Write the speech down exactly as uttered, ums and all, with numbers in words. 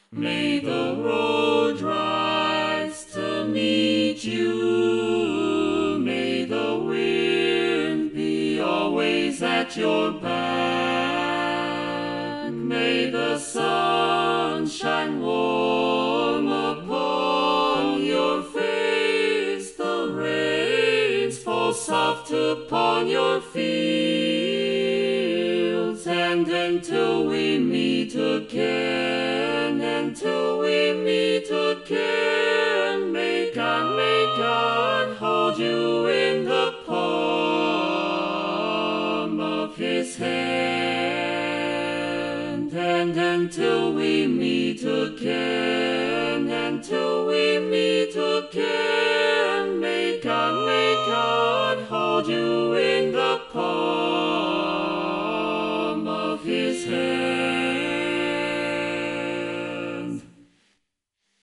May the road rise to meet you. May the wind be always at your back. May the sun shine warm upon your face. The rains fall soft upon your fields. And until we meet again, until we meet again.